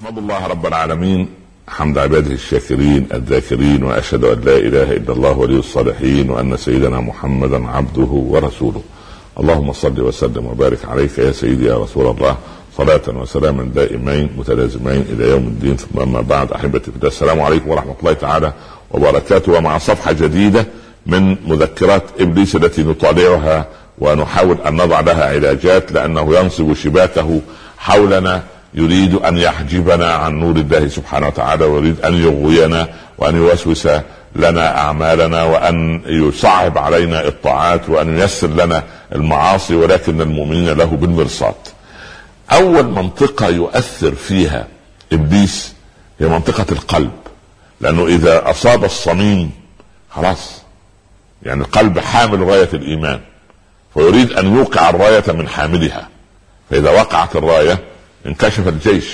أحمد الله رب العالمين حمد عباده الشاكرين الذاكرين، وأشهد أن لا إله إلا الله ولي الصالحين، وأن سيدنا محمدا عبده ورسوله. اللهم صل وسلم وبارك عليك يا سيدي يا رسول الله، صلاة وسلاما دائمين متلازمين إلى يوم الدين. ثم أما بعد، أحبتي في الله، السلام عليكم ورحمة الله تعالى وبركاته. ومع صفحة جديدة من مذكرات إبليس التي نطالعها ونحاول أن نضع لها علاجات، لأنه ينصب شباكه حولنا، يريد أن يحجبنا عن نور الله سبحانه وتعالى، ويريد أن يغوينا وأن يوسوس لنا أعمالنا، وأن يصعب علينا الطاعات، وأن ييسر لنا المعاصي، ولكن المؤمنين له بالمرصاد. أول منطقة يؤثر فيها إبليس هي منطقة القلب، لأنه إذا أصاب الصميم خلاص، يعني القلب حامل راية الإيمان، ويريد أن يوقع الراية من حاملها، فإذا وقعت الراية انكشف الجيش.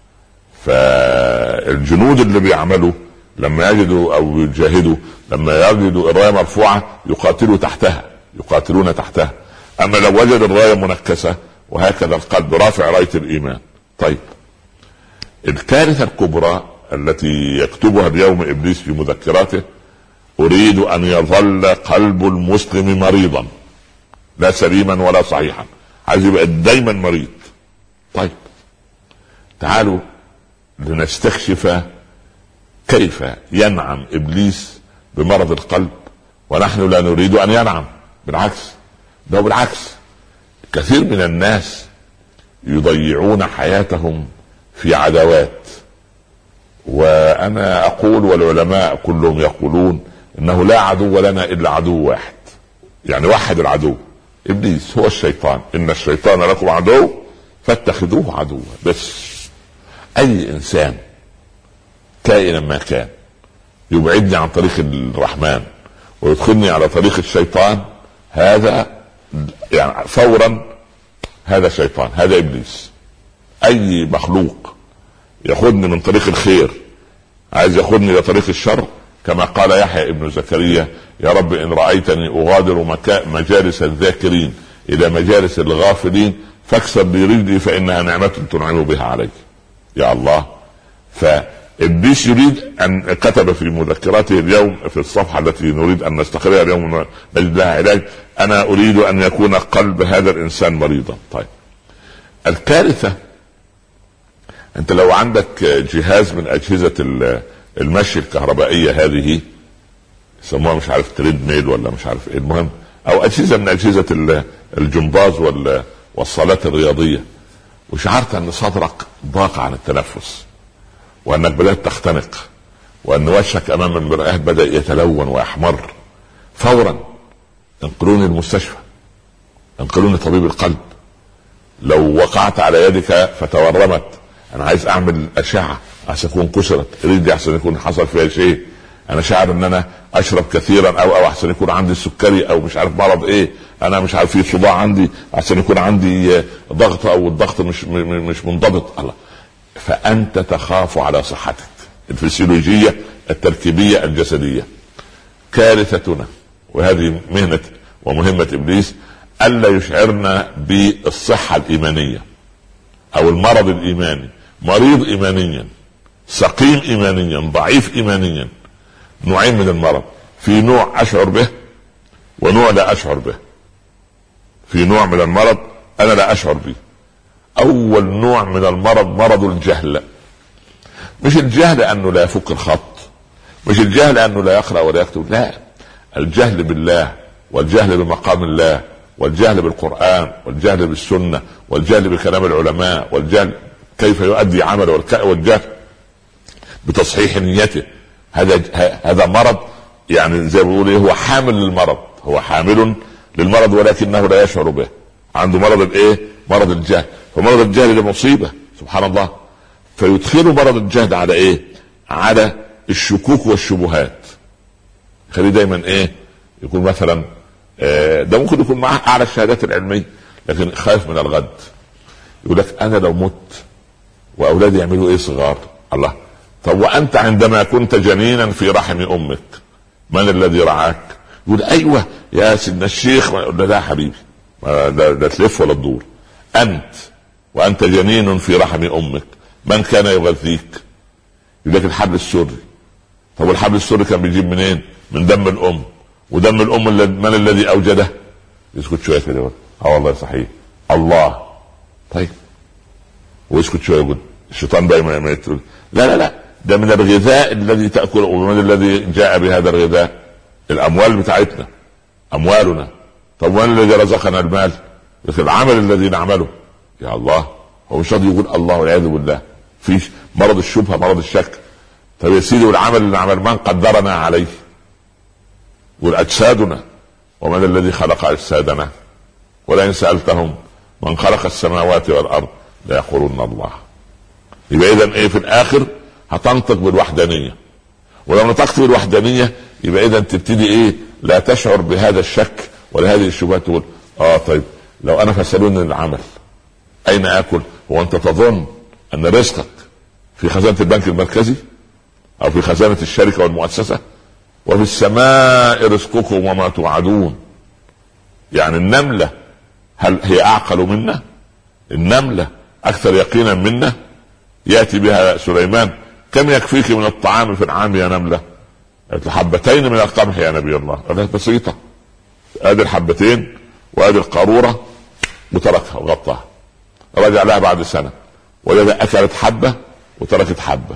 فالجنود اللي بيعملوا لما يجدوا أو يجاهدوا، لما يجدوا الراية مرفوعة يقاتلون تحتها. أما لو وجد الراية منكسة، وهكذا القلب رافع راية الإيمان. طيب، الكارثة الكبرى التي يكتبها اليوم إبليس في مذكراته: أريد أن يظل قلب المسلم مريضا، لا سليما ولا صحيحا، عايز يبقى دايما مريض. طيب، تعالوا لنستكشف كيف ينعم إبليس بمرض القلب، ونحن لا نريد أن ينعم. بالعكس، كثير من الناس يضيعون حياتهم في عداوات. وأنا أقول، والعلماء كلهم يقولون، إنه لا عدو لنا إلا عدو واحد، يعني وحد العدو، إبليس هو الشيطان. إن الشيطان لكم عدو فاتخذوه عدوا. بس أي إنسان كائنا ما كان يبعدني عن طريق الرحمن ويدخلني على طريق الشيطان، هذا يعني فورا هذا شيطان، هذا إبليس. أي مخلوق ياخذني من طريق الخير عايز ياخذني الى طريق الشر، كما قال يحيى ابن زكريا: يا رب إن رأيتني أغادر مجالس الذاكرين إلى مجالس الغافلين فاكسر لي رجلي فإنها نعمة تنعم بها عليك. يا الله. فإبليس يريد أن، كتب في مذكراته اليوم في الصفحة التي نريد أن نستقرها اليوم نجد لها علاج: أنا أريد أن يكون قلب هذا الإنسان مريضا. طيب، الكارثة، أنت لو عندك جهاز من أجهزة المشي الكهربائية، هذه يسموها مش عارف تريد ميل ولا مش عارف ايه، المهم، او اجهزة من اجهزة الجمباز والصالات الرياضية، وشعرت ان صدرك ضاق عن التنفس، وانك بدأت تختنق، وان وشك امام المرآة بدأ يتلون ويحمر، فورا انقلوني المستشفى، انقلوني طبيب القلب. لو وقعت على يدك فتورمت، انا عايز اعمل اشعة عشان تكون كسرت رجلي، عشان يكون حصل فيها شيء، انا شاعر ان انا اشرب كثيرا، او عشان يكون عندي السكري، او مش عارف مرض ايه، انا مش عارف في صداع عندي، عشان يكون عندي ضغط، او الضغط مش منضبط. الله. فانت تخاف على صحتك الفسيولوجية التركيبية الجسدية. كارثتنا، وهذه مهنة ومهمة ابليس، الا يشعرنا بالصحة الايمانية او المرض الايماني. مريض ايمانيا، سقيم ايمانيا، ضعيف ايمانيا. نوعين من المرض: في نوع اشعر به ونوع لا اشعر به. في نوع من المرض انا لا اشعر به. اول نوع من المرض مرض الجهل. مش الجهل انه لا يفك الخط، مش الجهل انه لا يقرأ ولا يكتب، لا، الجهل بالله، والجهل بمقام الله، والجهل بالقرآن، والجهل بالسنة، والجهل بكلام العلماء، والجهل كيف يؤدي عمله، والجهل بتصحيح نيته. هذا مرض، يعني زي ما بيقول هو حامل للمرض، هو حامل للمرض ولكنه لا يشعر به. عنده مرض الايه؟ مرض الجهل. فمرض الجهل ده مصيبة، سبحان الله. فيدخلوا مرض الجهل على ايه؟ على الشكوك والشبهات. خليه دايما ايه؟ يكون مثلا ده ممكن يكون معاه اعلى الشهادات العلمية، لكن خايف من الغد. يقول لك انا لو مت واولادي يعملوا ايه صغار؟ الله. طب وانت عندما كنت جنينا في رحم امك من الذي رعاك؟ يقول ايوه يا سيدنا الشيخ. لا حبيبي، لا تلف ولا تدور. انت وانت جنين في رحم امك من كان يغذيك؟ يقول لك الحبل السري. طب الحبل السري كان بيجيب منين؟ من دم الام. ودم الام من الذي اوجده؟ يسكت شويه كده، والله صحيح الله. طيب ويسكت شويه يقول الشيطان بقى ما يترك. لا ده من الغذاء الذي تاكله. ومن الذي جاء بهذا الغذاء؟ الاموال بتاعتنا، اموالنا. طب من الذي رزقنا المال؟ لكن العمل الذي نعمله. يا الله، هو مش راضي يقول الله والعياذ بالله؟ في مرض الشبهه، مرض الشك. طب يا سيدي، والعمل اللي نعمل من قدرنا عليه؟ والاجسادنا، ومن الذي خلق اجسادنا؟ ولئن سالتهم من خلق السماوات والارض ليقولون الله. يبقى اذا ايه في الاخر؟ هتنطق بالوحدانيه. ولو نطقت بالوحدانيه يبقى اذا تبتدي ايه؟ لا تشعر بهذا الشك ولا هذه الشبهات. تقول طيب لو انا فسالوني العمل اين اكل؟ هو انت تظن ان رزقك في خزانه البنك المركزي او في خزانه الشركه والمؤسسه؟ وفي السماء رزقكم وما توعدون. يعني النمله هل هي اعقل منا؟ النمله اكثر يقينا منا؟ ياتي بها سليمان: كم يكفيك من الطعام في العام يا نمله؟ قالت: حبتين من القمح يا نبي الله. قالت: بسيطه، ادي الحبتين وادي القاروره، وتركها وغطاها. رجع لها بعد سنه وجد اكلت حبه وتركت حبه.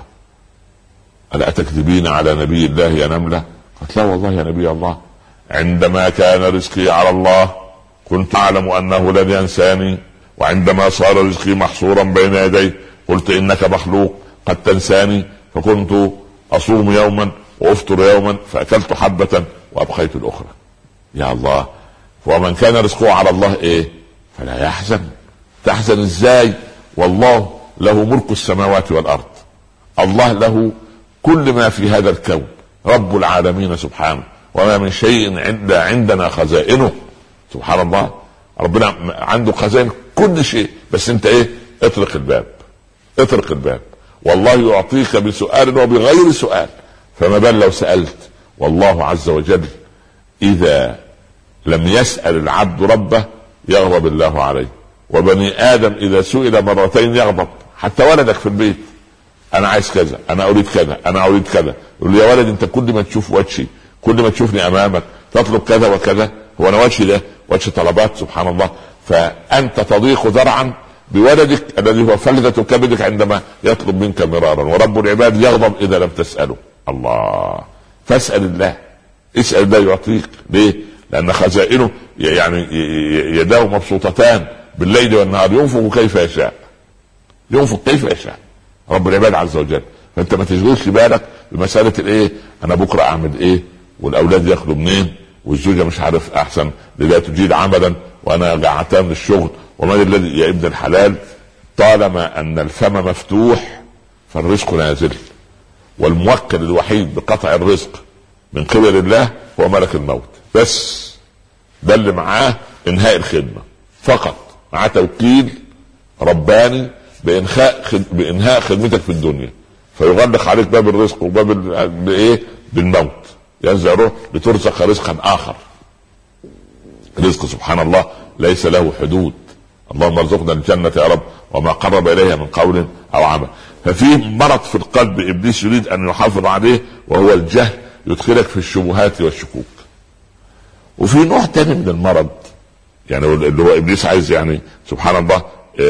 الا اتكذبين على نبي الله يا نمله؟ قالت: لا والله يا نبي الله، عندما كان رزقي على الله كنت اعلم انه لن ينساني، وعندما صار رزقي محصورا بين يدي قلت انك مخلوق قد تنساني، فكنت اصوم يوما وافطر يوما، فاكلت حبه وابقيت الاخرى. يا الله. ومن كان رزقه على الله ايه؟ فلا يحزن. تحزن ازاي؟ والله له ملك السماوات والارض. الله له كل ما في هذا الكون، رب العالمين سبحانه. وما من شيء عندنا خزائنه. سبحان الله، ربنا عنده خزائن كل شيء. بس انت ايه؟ اطرق الباب، اطرق الباب، والله يعطيك بسؤال وبغير سؤال. فما بال لو سألت؟ والله عز وجل إذا لم يسأل العبد ربه يغضب الله عليه. وبني آدم إذا سئل مرتين يغضب. حتى ولدك في البيت: أنا عايز كذا، أنا أريد كذا، أنا أريد كذا. يقول لي: يا ولد، أنت كل ما تشوف وجهي، كل ما تشوفني أمامك تطلب كذا وكذا. هو أنا وجهي ده وجه طلبات؟ سبحان الله. فأنت تضيق ذرعا بولدك الذي هو فلذة كبدك عندما يطلب منك مرارا. ورب العباد يغضب إذا لم تسأله. الله. فاسأل الله، اسأل الله يعطيك. ليه؟ لأن خزائنه يعني يداه مبسوطتان بالليل والنهار، ينفق كيف يشاء، ينفق كيف يشاء رب العباد عز وجل. فأنت ما تشغلش بالك بمسألة الايه، أنا بكرة أعمل ايه، والأولاد ياخدوا منين، والزوجة مش عارف أحسن لا تجيد عملا وأنا قعدتها من الشغل. ومن الذي يا ابن الحلال، طالما أن الفم مفتوح فالرزق نازل. والموكل الوحيد بقطع الرزق من قبل الله هو ملك الموت بس. ده اللي معاه انهاء الخدمة فقط، معاه توكيل رباني بانهاء خدمتك في الدنيا، فيغلق عليك باب الرزق وباب بايه؟ بالموت. ينزع روح لترزق رزقا اخر. رزق سبحان الله ليس له حدود. اللهم ارزقنا الجنة يا رب وما قرب اليها من قول او عمل. ففي مرض في القلب ابليس يريد ان يحافظ عليه، وهو الجهل، يدخلك في الشبهات والشكوك. وفي نوع تاني من المرض، يعني اللي هو ابليس عايز يعني سبحان الله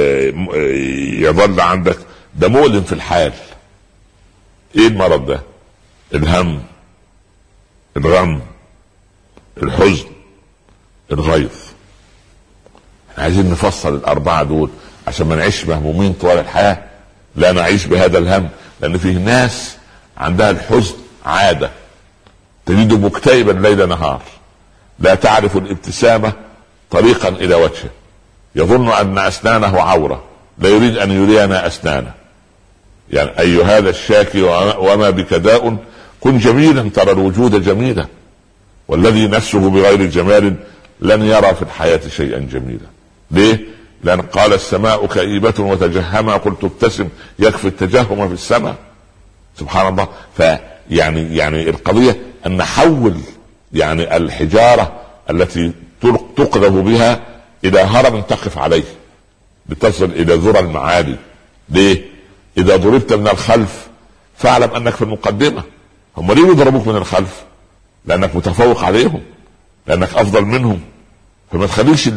يظل عندك، ده مؤلم في الحال. ايه المرض ده؟ الهم، الغم، الحزن، الغيظ. عايزين نفصل الاربعه دول عشان ما نعيش مهمومين طوال الحياه. لا نعيش بهذا الهم، لان فيه ناس عندها الحزن عاده، تجده مكتئبا ليل نهار، لا تعرف الابتسامه طريقا الى وجهه، يظن ان اسنانه عوره، لا يريد ان يرينا اسنانه. يعني اي هذا الشاكي وما بك داء، كن جميلا ترى الوجود جميلا، والذي نفسه بغير جمال لن يرى في الحياه شيئا جميلا. ليه؟ لأن قال السماء كئيبة وتجهما، قلت ابتسم يكفي التجهم في السماء. سبحان الله. يعني القضية أن نحول يعني الحجارة التي تقذف بها إلى هرم تقف عليه لتصل إلى ذرى المعالي. ليه؟ اذا ضربت من الخلف فاعلم انك في المقدمة. هم ليه يضربوك من الخلف؟ لانك متفوق عليهم، لانك افضل منهم. فما تخليش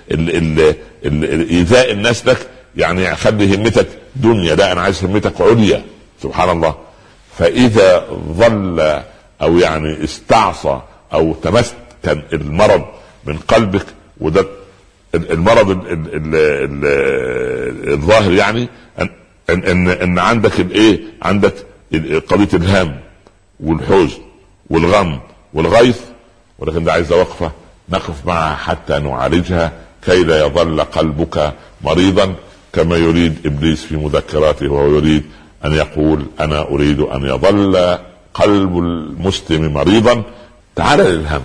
ايذاء الناس لك يعني خلي همتك دنيا، لا انا عايز همتك عليا. سبحان الله. فاذا ظل او يعني استعصى او تمسكن المرض من قلبك، وده المرض الظاهر، يعني ان عندك الايه، عندك قضية الهم والحزن والغم والغيظ، ولكن ده عايز وقفة نقف معها حتى نعالجها كي لا يظل قلبك مريضا كما يريد إبليس في مذكراته، وهو يريد أن يقول أنا أريد أن يظل قلب المسلم مريضا. تعال للهم.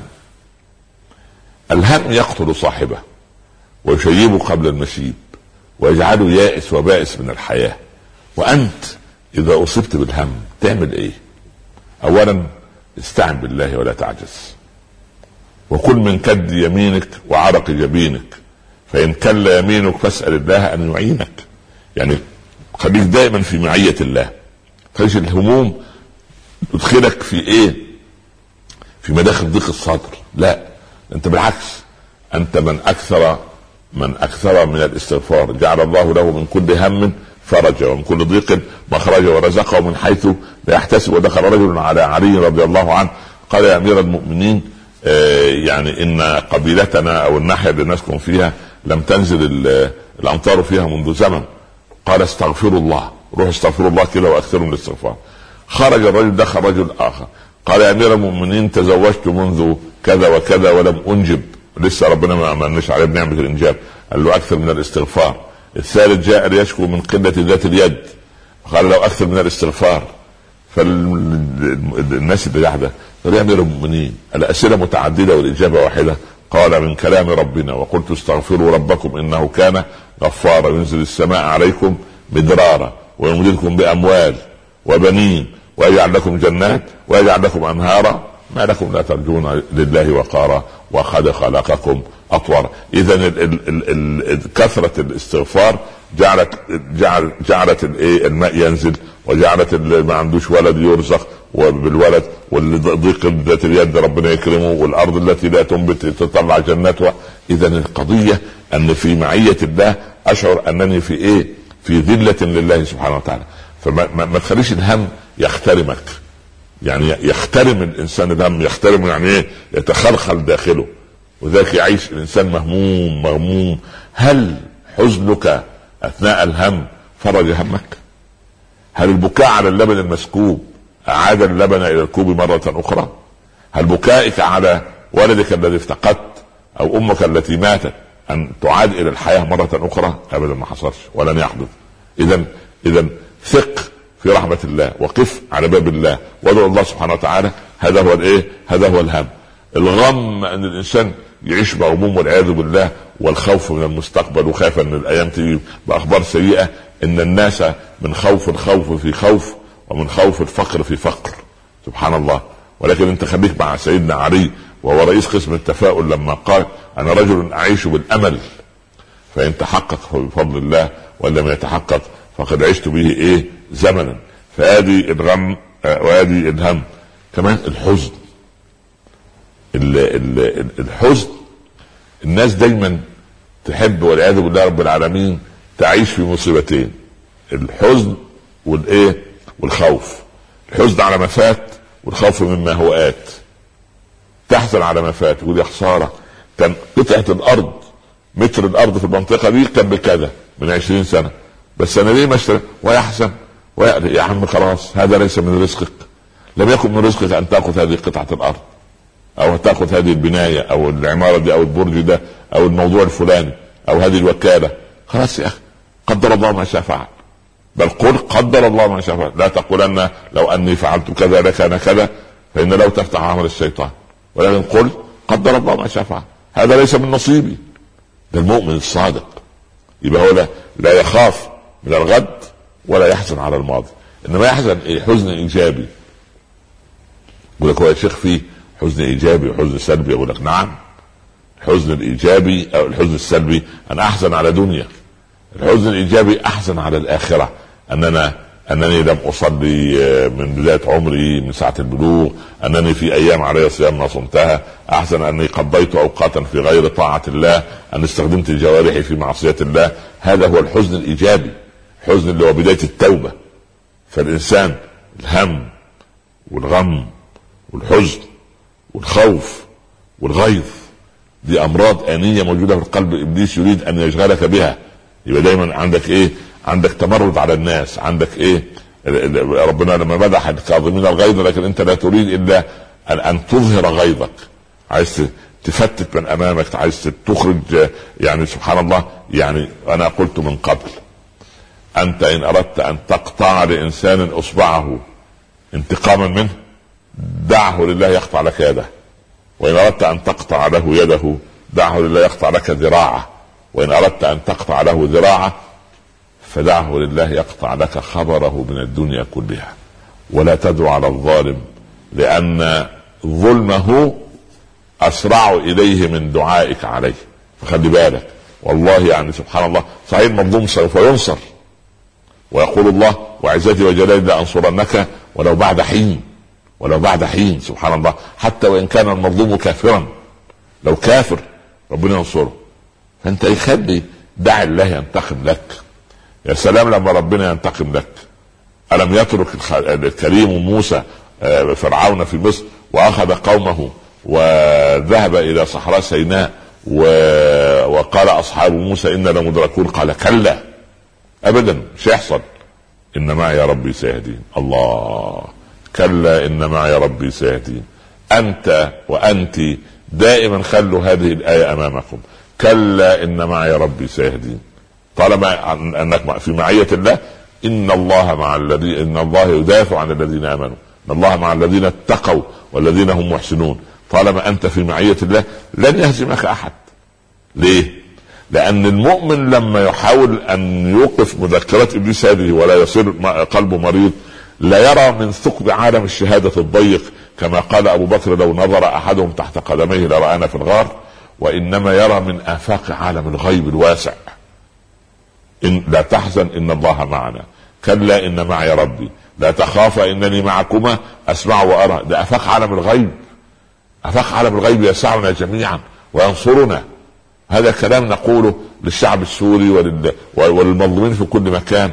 الهم يقتل صاحبه ويشيبه قبل المشيب ويجعله يائس وبائس من الحياة. وأنت إذا أصبت بالهم تعمل إيه؟ أولا استعن بالله ولا تعجز، وكل من كد يمينك وعرق جبينك، فإن كل يمينك فاسأل الله أن يعينك. يعني خليك دائما في معية الله. خليش الهموم تدخلك في ايه، في مداخل ضيق الصدر، لا انت بالعكس، انت من اكثر من الاستغفار جعل الله له من كل هم فرجا ومن كل ضيق مخرجا ورزقه من حيث لا يحتسب. ودخل رجل على علي رضي الله عنه قال يا امير المؤمنين يعني ان قبيلتنا او الناحية اللي نسكن فيها لم تنزل الامطار فيها منذ زمن. قال استغفروا الله، روح استغفروا الله كده واكثروا من الاستغفار. خرج الرجل، دخل رجل اخر قال يا امير المؤمنين تزوجت منذ كذا وكذا ولم انجب، لسه ربنا ما امنش عليه بنعمة الانجاب. قال له اكثر من الاستغفار. الثالث جاء ليشكو من قلة ذات اليد، قال له اكثر من الاستغفار. فالناس اللي قاعده قال يا امير المؤمنين الاسئله متعدده والاجابه واحده. قال من كلام ربنا وقلت استغفروا ربكم انه كان غفارا ينزل السماء عليكم مدرارا ويمددكم باموال وبنين ويجعل لكم جنات ويجعل لكم انهارا ما لكم لا ترجون لله وقارا وقد خلقكم اطوارا. اذا كثرة الاستغفار جعلت الماء ينزل، وجعلت اللي ما عندوش ولد يرزق وبالولد، واللي ضيق ذات اليد ربنا يكرمه، والارض التي لا تنبت تطلع جنات. اذا القضية ان في معية الله اشعر انني في ايه، في ذلة لله سبحانه وتعالى. فما تخليش الهم يخترمك، يعني يخترم الانسان الهم، يخترم يعني ايه، يتخلخل داخله، وذاك يعيش الانسان مغموم. هل حزنك اثناء الهم فرج همك؟ هل البكاء على اللبن المسكوب اعاد اللبن الى الكوب مرة اخرى؟ هل بكائك على ولدك الذي افتقدت او امك التي ماتت ان تعاد الى الحياة مرة اخرى؟ ابدا ما حصلش ولن يحدث. اذا ثق في رحمة الله، وقف على باب الله وادعو الله سبحانه وتعالى. هذا هو الايه، هذا هو الهم. الغم ان الانسان يعيش مغموم والعياذ بالله، والخوف من المستقبل، وخاف ان الايام تجي باخبار سيئة. ان الناس من خوف الخوف في خوف، ومن خوف الفقر في فقر. سبحان الله. ولكن انت خليك مع سيدنا علي وهو رئيس قسم التفاؤل لما قال انا رجل اعيش بالامل فان تحقق بفضل الله وان لم يتحقق فقد عشت به ايه زمنا. فادي الغم وادي الهم. كمان الحزن. الحزن الناس دايما تحب والعياذ بالله رب العالمين تعيش في مصيبتين، الحزن والايه والخوف. الحزن على ما فات والخوف مما هو آت. تحزن على ما فات، يقول يا خسارة كان قطعة الارض متر الارض في المنطقة دي كان بكذا من 20 سنة، بس انا ليه ما اشتري؟ ويحزن يا عم خلاص هذا ليس من رزقك. لم يكن من رزقك ان تاخذ هذه قطعة الارض او تاخذ هذه البناية او العمارة دي او البرج ده او الموضوع الفلاني او هذه الوكالة. خلاص يا اخي قدر الله ما شاء فعل. بل قل قدر الله ما شاء فعل، لا تقولن لو اني فعلت كذا لكان كذا، فان لو تفتح عمل الشيطان، ولكن قل قدر الله ما شاء فعل. هذا ليس من نصيبي. ده المؤمن الصادق يبقى هو لا يخاف من الغد ولا يحزن على الماضي، انما يحزن ايه، حزن ايجابي. يقول لك هو يا شيخ فيه حزن ايجابي وحزن سلبي؟ يقول لك نعم. الحزن الايجابي او الحزن السلبي ان احزن على دنيا. الحزن الايجابي احزن على الاخرة، اننا انني لم اصلي من بدايه عمري من ساعه البلوغ، انني في ايام علي صيام ما صمتها، احزن اني قضيت اوقاتا في غير طاعه الله، ان استخدمت جوارحي في معصيه الله. هذا هو الحزن الايجابي، الحزن اللي هو بدايه التوبه. فالانسان الهم والغم والحزن والخوف والغيظ دي امراض آنية موجودة في القلب، ابليس يريد ان يشغلك بها. يبقى دايما عندك ايه؟ عندك تمرد على الناس، عندك ايه؟ ربنا لما مدح الكاظمين الغيظ، لكن انت لا تريد الا ان تظهر غيظك، عايز تفتت من امامك، عايز تخرج. يعني سبحان الله، يعني انا قلت من قبل، انت ان اردت ان تقطع لانسان اصبعه انتقاما منه، دعه لله يقطع لك يده. وان اردت ان تقطع له يده، دعه لله يقطع لك ذراعه. وان اردت ان تقطع له ذراعه، فدعه لله يقطع لك خبره من الدنيا كلها. ولا تدعو على الظالم، لان ظلمه اسرع اليه من دعائك عليه. فخلي بالك، والله يعني سبحان الله، صحيح المظلوم سوف ينصر، ويقول الله وعزتي وجلالي لانصرنك ولو بعد حين، ولو بعد حين. سبحان الله، حتى وان كان المظلوم كافرا، لو كافر ربنا ينصره. فانت يخلي دع الله ينتقم لك. يا سلام لما ربنا ينتقم لك. ألم يترك الكريم موسى فرعون في مصر وأخذ قومه وذهب إلى صحراء سيناء وقال أصحاب موسى إنا لمدركون؟ قال كلا أبدا، مش يحصل، إن معي يا ربي سيهدين. الله، كلا إن معي يا ربي سيهدين. أنت وأنت دائما خلوا هذه الآية أمامكم، كلا إن معي يا ربي سيهدين. طالما انك في معية الله، ان الله مع الذين، ان الله يدافع عن الذين امنوا، ان الله مع الذين اتقوا والذين هم محسنون. طالما انت في معية الله لن يهزمك احد. ليه؟ لان المؤمن لما يحاول ان يوقف مذكرات ابليس هذه ولا يصير قلبه مريض، لا يرى من ثقب عالم الشهادة الضيق، كما قال ابو بكر لو نظر احدهم تحت قدميه لرآنا في الغار، وانما يرى من افاق عالم الغيب الواسع. إن لا تحزن إن الله معنا، كلا إن معي ربي، لا تخافا إنني معكما أسمع وأرى. ده أفاق عالم الغيب، أفاق عالم الغيب يسعنا جميعا وينصرنا. هذا كلام نقوله للشعب السوري وللمظلومين في كل مكان.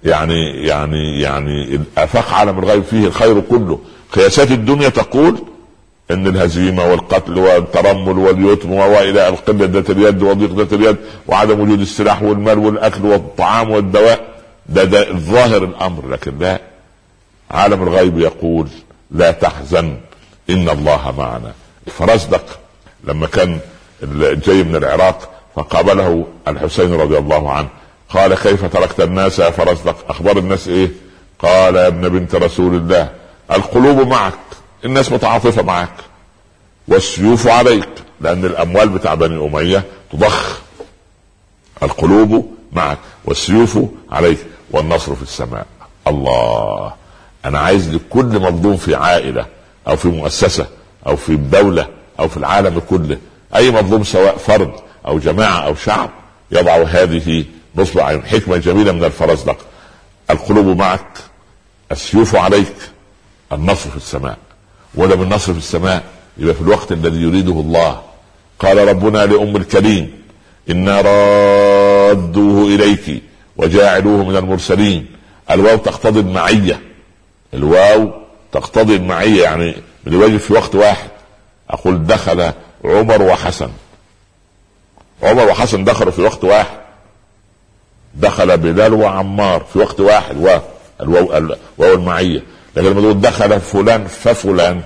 يعني أفاق عالم الغيب فيه الخير كله. قياسات الدنيا تقول ان الهزيمه والقتل والترمل واليتم والى القله ذات اليد وضيق ذات اليد وعدم وجود السلاح والمال والاكل والطعام والدواء، ده الظاهر الامر. لكن لا، عالم الغيب يقول لا تحزن ان الله معنا. الفرزدق لما كان جاي من العراق فقابله الحسين رضي الله عنه، قال كيف تركت الناس يا فرزدق؟ اخبار الناس ايه؟ قال يا ابن بنت رسول الله، القلوب معك، الناس متعاطفة معك، والسيوف عليك، لأن الأموال بتاع بني أمية تضخ. القلوب معك والسيوف عليك والنصر في السماء. الله، أنا عايز لكل مظلوم في عائلة أو في مؤسسة أو في دولة أو في العالم كله، أي مظلوم سواء فرد أو جماعة أو شعب، يضع هذه نصب عين. حكمة جميلة من الفرزدق، القلوب معك، السيوف عليك، النصر في السماء. ولا من نصر في السماء يبقى في الوقت الذي يريده الله. قال ربنا لأم الكريم إنا رادوه إليك وجاعلوه من المرسلين. الواو تقتضي المعية، الواو تقتضي المعية، يعني بالواجب في وقت واحد. أقول دخل عمر وحسن، عمر وحسن دخلوا في وقت واحد. دخل بلال وعمار في وقت واحد، الواو المعية. لكن لما تقول دخل فلان ففلان،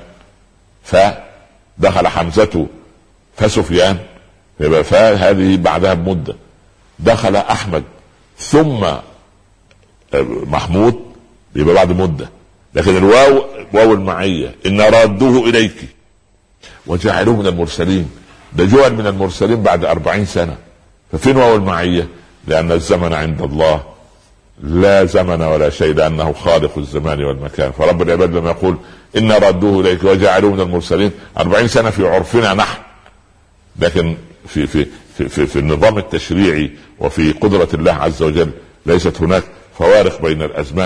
فدخل حمزة فسفيان، يبقى هذه بعدها بمدة. دخل أحمد ثم محمود، يبقى بعد مدة. لكن الواو واو المعية، إن رادوه إليك وجعلوه من المرسلين، ده جعل من المرسلين بعد 40 سنة. ففين واو المعية؟ لأن الزمن عند الله لا زمن ولا شيء، لأنه خالق الزمان والمكان. فرب العباد لما يقول إن ردوه إليك وجعلوه من المرسلين، 40 سنة في عرفنا نحن، لكن في النظام التشريعي وفي قدرة الله عز وجل ليست هناك فوارق بين الأزمان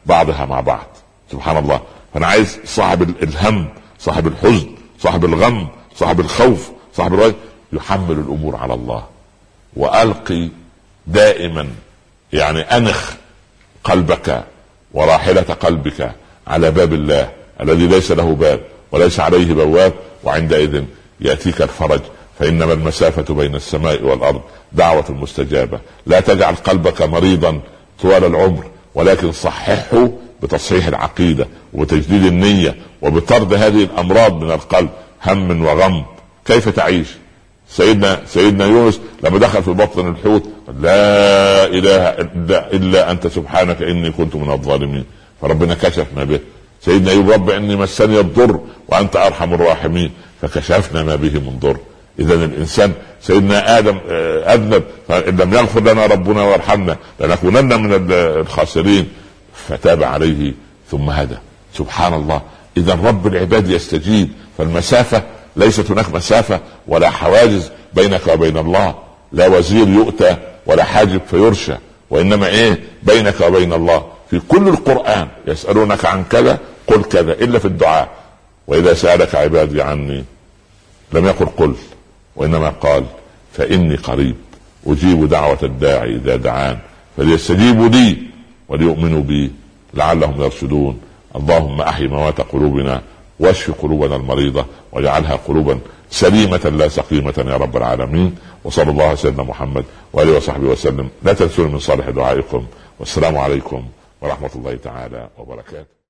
بعضها مع بعض. سبحان الله. فانا عايز صاحب الهم، صاحب الحزن، صاحب الغم، صاحب الخوف، صاحب الرجل يحمل الامور على الله. والقي دائما يعني انخ قلبك وراحلة قلبك على باب الله الذي ليس له باب وليس عليه بواب، وعندئذ يأتيك الفرج. فإنما المسافة بين السماء والأرض دعوة مستجابة. لا تجعل قلبك مريضا طوال العمر، ولكن صححه بتصحيح العقيدة وبتجديد النية وبطرد هذه الأمراض من القلب، هم وغم. كيف تعيش؟ سيدنا يونس لما دخل في بطن الحوت لا إله إلا أنت سبحانك إني كنت من الظالمين، فربنا كشف ما به. سيدنا أيوب رب إني مسني الضر وأنت أرحم الراحمين، فكشفنا ما به من ضر. إذا الإنسان سيدنا آدم أذنب، فإن لم يغفر لنا ربنا وارحمنا لنكونن من الخاسرين، فتاب عليه ثم هدى. سبحان الله. إذا رب العباد يستجيب. فالمسافة ليست هناك مسافة ولا حواجز بينك وبين الله، لا وزير يؤتى ولا حاجب فيرشى، وإنما بينك وبين الله. في كل القرآن يسألونك عن كذا قل كذا، إلا في الدعاء. وإذا سألك عبادي عني لم يقل قل، وإنما قال فإني قريب أجيب دعوة الداعي إذا دعان فليستجيبوا لي وليؤمنوا بي لعلهم يرشدون. اللهم أحي موات قلوبنا واشف قلوبنا المريضة واجعلها قلوبا سليمة لا سقيمة يا رب العالمين. وصلى الله على سيدنا محمد وآله وصحبه وسلم. لا تنسوا من صالح دعائكم، والسلام عليكم ورحمة الله تعالى وبركاته.